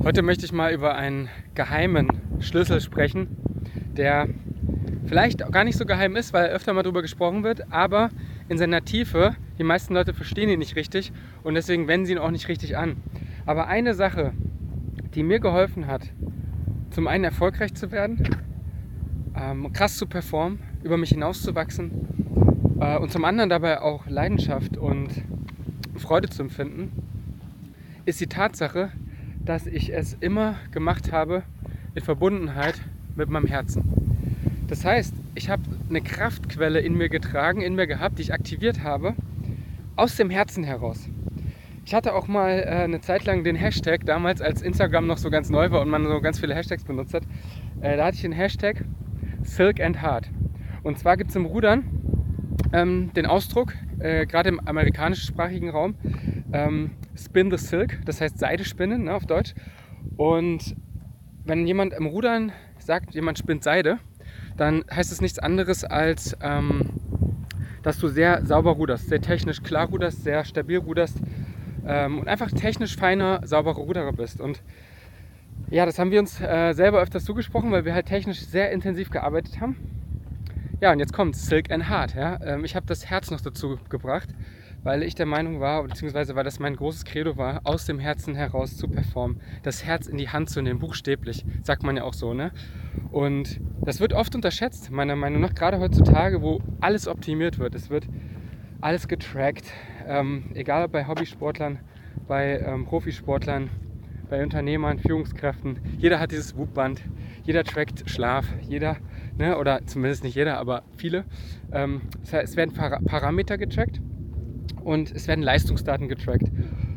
Heute möchte ich mal über einen geheimen Schlüssel sprechen, der vielleicht auch gar nicht so geheim ist, weil öfter mal drüber gesprochen wird, aber in seiner Tiefe, die meisten Leute verstehen ihn nicht richtig und deswegen wenden sie ihn auch nicht richtig an. Aber eine Sache, die mir geholfen hat, zum einen erfolgreich zu werden, krass zu performen, über mich hinauszuwachsen und zum anderen dabei auch Leidenschaft und Freude zu empfinden, ist die Tatsache, dass ich es immer gemacht habe in Verbundenheit mit meinem Herzen. Das heißt, ich habe eine Kraftquelle in mir getragen, in mir gehabt, die ich aktiviert habe, aus dem Herzen heraus. Ich hatte auch mal eine Zeit lang den Hashtag, damals als Instagram noch so ganz neu war und man so ganz viele Hashtags benutzt hat, da hatte ich den Hashtag Silk and Heart. Und zwar gibt es im Rudern den Ausdruck, gerade im amerikanischsprachigen Raum, Spin the Silk, das heißt Seide spinnen, ne, auf Deutsch. Und wenn jemand im Rudern sagt, jemand spinnt Seide, dann heißt es nichts anderes als, dass du sehr sauber ruderst, sehr technisch klar ruderst, sehr stabil ruderst und einfach technisch feiner, sauberer Ruderer bist. Und ja, das haben wir uns selber öfters zugesprochen, weil wir halt technisch sehr intensiv gearbeitet haben. Ja, und jetzt kommt Silk and Heart. Ja? Ich habe das Herz noch dazu gebracht, weil ich der Meinung war, beziehungsweise weil das mein großes Credo war, aus dem Herzen heraus zu performen, das Herz in die Hand zu nehmen, buchstäblich, sagt man ja auch so, ne? Und das wird oft unterschätzt, meiner Meinung nach, gerade heutzutage, wo alles optimiert wird. Es wird alles getrackt, egal ob bei Hobbysportlern, bei Profisportlern, bei Unternehmern, Führungskräften. Jeder hat dieses Whoop-Band, jeder trackt Schlaf, jeder, ne, oder zumindest nicht jeder, aber viele. Das heißt, es werden Parameter getrackt und es werden Leistungsdaten getrackt.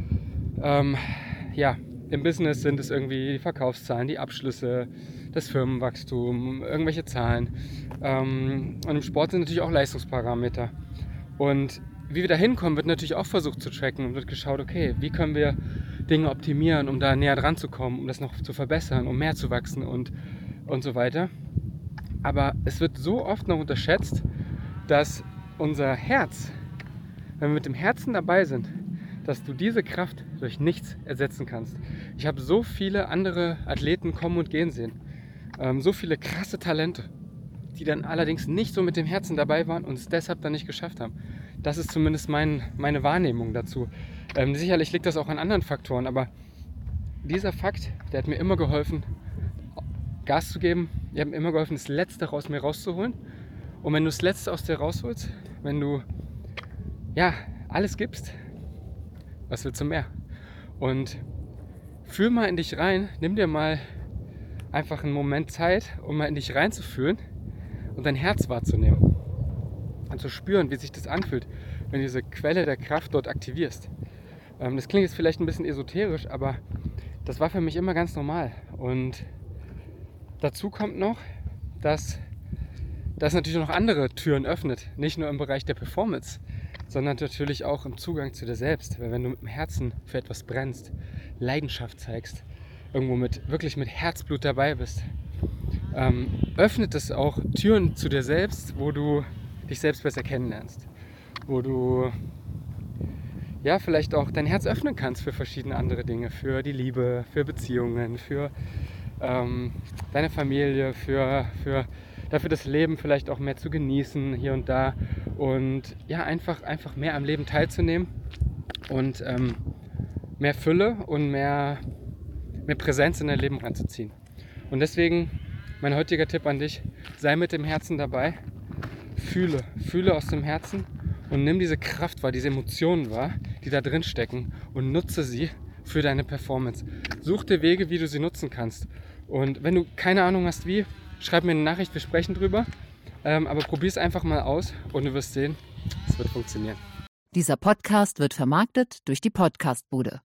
Ja, im Business sind es irgendwie die Verkaufszahlen, die Abschlüsse, das Firmenwachstum, irgendwelche Zahlen. Und im Sport sind natürlich auch Leistungsparameter. Und wie wir da hinkommen, wird natürlich auch versucht zu tracken und wird geschaut, okay, wie können wir Dinge optimieren, um da näher dran zu kommen, um das noch zu verbessern, um mehr zu wachsen und so weiter. Aber es wird so oft noch unterschätzt, dass unser Herz, wenn wir mit dem Herzen dabei sind, dass du diese Kraft durch nichts ersetzen kannst. Ich habe so viele andere Athleten kommen und gehen sehen, so viele krasse Talente, die dann allerdings nicht so mit dem Herzen dabei waren und es deshalb dann nicht geschafft haben. Das ist zumindest meine Wahrnehmung dazu. Sicherlich liegt das auch an anderen Faktoren, aber dieser Fakt, der hat mir immer geholfen, Gas zu geben. Der hat mir immer geholfen, das Letzte aus mir rauszuholen. Und wenn du das Letzte aus dir rausholst, wenn du ja alles gibst, was willst du mehr? Und fühl mal in dich rein, nimm dir mal einfach einen Moment Zeit, um mal in dich reinzufühlen und dein Herz wahrzunehmen. Und zu spüren, wie sich das anfühlt, wenn du diese Quelle der Kraft dort aktivierst. Das klingt jetzt vielleicht ein bisschen esoterisch, aber das war für mich immer ganz normal. Und dazu kommt noch, dass das natürlich noch andere Türen öffnet. Nicht nur im Bereich der Performance, sondern natürlich auch im Zugang zu dir selbst. Weil wenn du mit dem Herzen für etwas brennst, Leidenschaft zeigst, irgendwo wirklich mit Herzblut dabei bist, öffnet es auch Türen zu dir selbst, wo du dich selbst besser kennenlernst. Wo du ja vielleicht auch dein Herz öffnen kannst für verschiedene andere Dinge. Für die Liebe, für Beziehungen, für deine Familie, für dafür das Leben vielleicht auch mehr zu genießen hier und da. Und ja, einfach mehr am Leben teilzunehmen und mehr Fülle und mehr Präsenz in dein Leben reinzuziehen. Und deswegen mein heutiger Tipp an dich, sei mit dem Herzen dabei, fühle aus dem Herzen und nimm diese Kraft wahr, diese Emotionen wahr, die da drin stecken und nutze sie für deine Performance. Such dir Wege, wie du sie nutzen kannst. Und wenn du keine Ahnung hast wie, schreib mir eine Nachricht, wir sprechen drüber. Aber probier es einfach mal aus und du wirst sehen, es wird funktionieren. Dieser Podcast wird vermarktet durch die Podcast-Bude.